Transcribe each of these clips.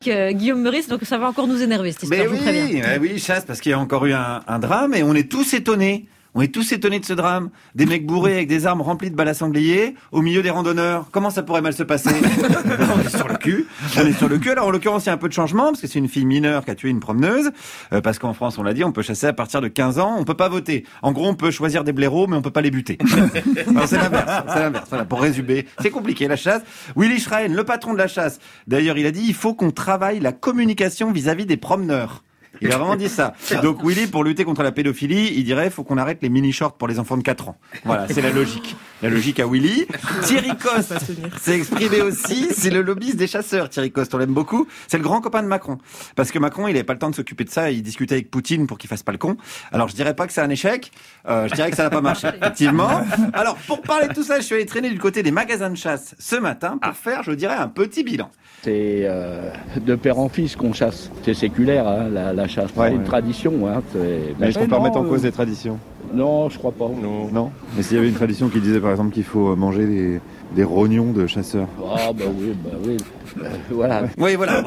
Guillaume Meurice, donc ça va encore nous énerver cette histoire, je vous préviens. Oui, chasse, parce qu'il y a encore eu un drame et on est tous étonnés. On est tous étonnés de ce drame. Des mecs bourrés avec des armes remplies de balles à sanglier au milieu des randonneurs. Comment ça pourrait mal se passer? On est sur le cul. Alors, en l'occurrence, il y a un peu de changement parce que c'est une fille mineure qui a tué une promeneuse. Parce qu'en France, on l'a dit, on peut chasser à partir de 15 ans. On peut pas voter. En gros, on peut choisir des blaireaux, mais on peut pas les buter. Non, c'est l'inverse. Voilà, pour résumer. C'est compliqué, la chasse. Willy Schrein, le patron de la chasse. D'ailleurs, il a dit, il faut qu'on travaille la communication vis-à-vis des promeneurs. Il a vraiment dit ça. Donc Willy, pour lutter contre la pédophilie, il dirait faut qu'on arrête les mini-shorts pour les enfants de 4 ans. Voilà, c'est la logique. La logique à Willy. Thierry Coste s'est exprimé aussi. C'est le lobbyiste des chasseurs, Thierry Coste. On l'aime beaucoup. C'est le grand copain de Macron. Parce que Macron, il n'avait pas le temps de s'occuper de ça. Il discutait avec Poutine pour qu'il fasse pas le con. Alors, je dirais pas que c'est un échec. Je dirais que ça n'a pas marché. Effectivement. Alors, pour parler de tout ça, je suis allé traîner du côté des magasins de chasse ce matin pour faire, je dirais, un petit bilan. C'est de père en fils qu'on chasse. C'est séculaire, hein, la chasse. Ouais. C'est une tradition. Hein, mais est-ce qu'on peut remettre en cause des traditions? Non, je crois pas. Non. Mais s'il y avait une tradition qui disait par exemple qu'il faut manger des rognons de chasseurs. Ah bah oui. Voilà. Oui, voilà.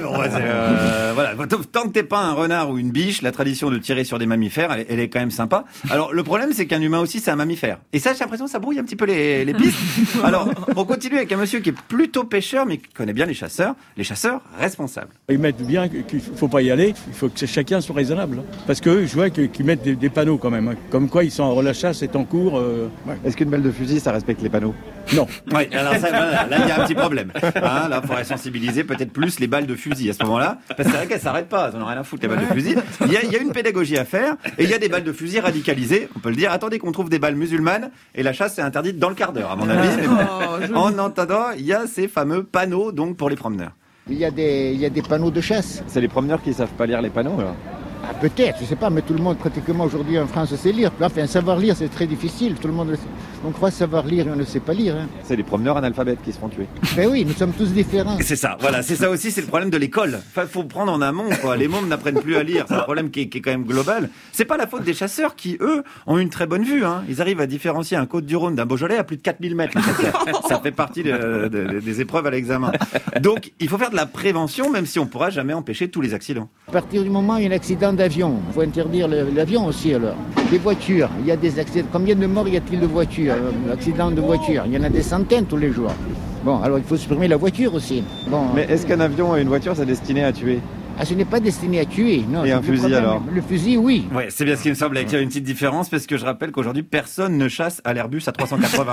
Voilà. Tant que t'es pas un renard ou une biche, la tradition de tirer sur des mammifères, elle est quand même sympa. Alors le problème, c'est qu'un humain aussi, c'est un mammifère. Et ça, j'ai l'impression que ça brouille un petit peu les pistes. Alors, on continue avec un monsieur qui est plutôt pêcheur, mais qui connaît bien les chasseurs responsables. Ils mettent bien qu'il faut pas y aller. Il faut que chacun soit raisonnable. Parce que je vois qu'ils mettent des panneaux quand même. Hein. Comme quoi, la chasse est en cours. Ouais. Est-ce qu'une balle de fusil, ça respecte les panneaux? Non. Oui, alors ça, là, il y a un petit problème. Hein, là, il faudrait sensibiliser peut-être plus les balles de fusil à ce moment-là. Parce que c'est vrai qu'elles s'arrêtent pas. On n'a rien à foutre, les balles de fusil. Il y a une pédagogie à faire. Et il y a des balles de fusil radicalisées. On peut le dire. Attendez qu'on trouve des balles musulmanes. Et la chasse est interdite dans le quart d'heure, à mon avis. Mais bon, en attendant, il y a ces fameux panneaux, donc, pour les promeneurs. Il y a des panneaux de chasse. C'est les promeneurs qui savent pas lire les panneaux, là. Ah, peut-être, je sais pas, mais tout le monde pratiquement aujourd'hui en France sait lire. Enfin, savoir lire, c'est très difficile. Tout le monde le sait. On croit savoir lire et on ne sait pas lire. Hein. C'est les promeneurs analphabètes qui se font tuer. Ben oui, nous sommes tous différents. C'est ça, voilà, c'est ça aussi, c'est le problème de l'école. Enfin, faut prendre en amont, quoi. Les mômes n'apprennent plus à lire. C'est un problème qui est quand même global. C'est pas la faute des chasseurs qui, eux, ont une très bonne vue. Hein. Ils arrivent à différencier un Côte-du-Rhône d'un Beaujolais à plus de 4000 mètres. Les chasseurs. Ça fait partie des épreuves à l'examen. Donc, il faut faire de la prévention, même si on pourra jamais empêcher tous les accidents. À partir du moment où il y a un accident d'avion, il faut interdire l'avion aussi, alors. Les voitures, il y a des accidents. Combien de morts y a-t-il de voitures? Accidents de voitures, il y en a des centaines tous les jours. Bon, alors il faut supprimer la voiture aussi. Bon, mais est-ce qu'un avion et une voiture, c'est destiné à tuer? Ah, ce n'est pas destiné à tuer, non. Et un fusil alors? Le fusil, oui. Ouais, c'est bien ce qui me semble. Il y a une petite différence parce que je rappelle qu'aujourd'hui, personne ne chasse à l'Airbus à 380.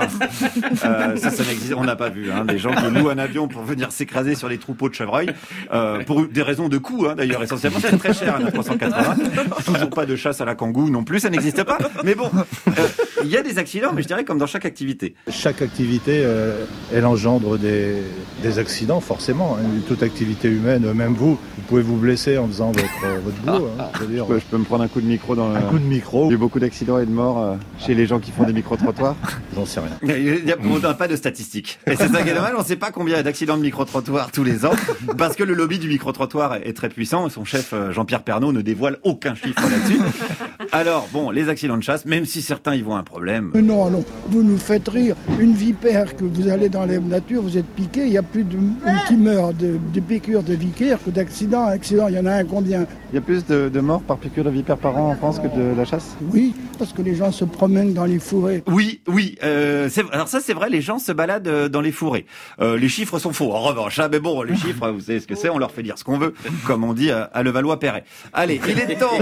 Ça n'existe. On n'a pas vu, hein, des gens qui louent un avion pour venir s'écraser sur les troupeaux de chevreuils, pour des raisons de coût, hein, d'ailleurs, essentiellement. C'est très cher, un 380. Toujours pas de chasse à la kangou non plus, ça n'existe pas. Mais bon, il y a des accidents, mais je dirais comme dans chaque activité. Chaque activité, elle engendre des accidents, forcément. Hein. Toute activité humaine, même vous pouvez vous blesser en faisant votre boulot. Hein. Je peux me prendre un coup de micro dans un coup de micro. Il y a eu beaucoup d'accidents et de morts chez les gens qui font des micro-trottoirs. J'en sais rien. On n'a pas de statistiques. Et c'est ça qui est dommage, on ne sait pas combien il y a d'accidents de micro-trottoirs tous les ans, parce que le lobby du micro-trottoir est très puissant, et son chef Jean-Pierre Pernaut ne dévoile aucun chiffre là-dessus. Alors, bon, les accidents de chasse, même si certains y voient un problème... Non, vous nous faites rire. Une vipère, que vous allez dans la nature, vous êtes piqué, il y a plus de qui meurt de piqûres de vipère que d'accidents. Il y en a un combien? Il y a plus de morts par piqûre de vipère par an en France que de la chasse? Oui, parce que les gens se promènent dans les fourrés. Oui. Alors ça, c'est vrai, les gens se baladent dans les fourrés. Les chiffres sont faux, en revanche. Mais bon, les chiffres, vous savez ce que c'est, on leur fait dire ce qu'on veut, comme on dit à Levallois-Perret. Allez, il est temps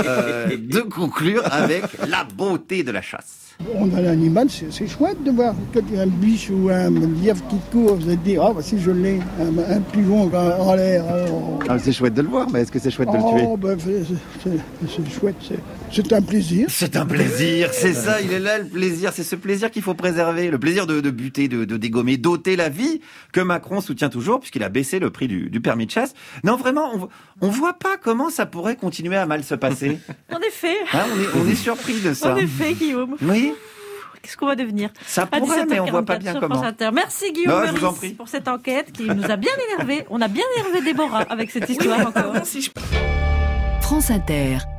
de conclure avec la beauté de la chasse. On a l'animal, c'est chouette de voir un biche ou un lièvre qui court, vous allez dire, voici je l'ai, un pigeon en l'air. C'est chouette de le voir, mais est-ce que c'est chouette de le tuer? C'est chouette, c'est un plaisir. C'est un plaisir, c'est ça, il est là le plaisir, c'est ce plaisir qu'il faut préserver, le plaisir de buter, de dégommer, d'ôter la vie, que Macron soutient toujours, puisqu'il a baissé le prix du permis de chasse. Non, vraiment, on voit pas comment ça pourrait continuer à mal se passer. En effet. Hein, on est surpris de ça. En effet, Guillaume. Oui. Qu'est-ce qu'on va devenir? Ça pourrait, mais on voit pas bien comment. Merci Guillaume Meurice pour cette enquête qui nous a bien énervé. On a bien énervé Déborah avec cette histoire encore. France Inter.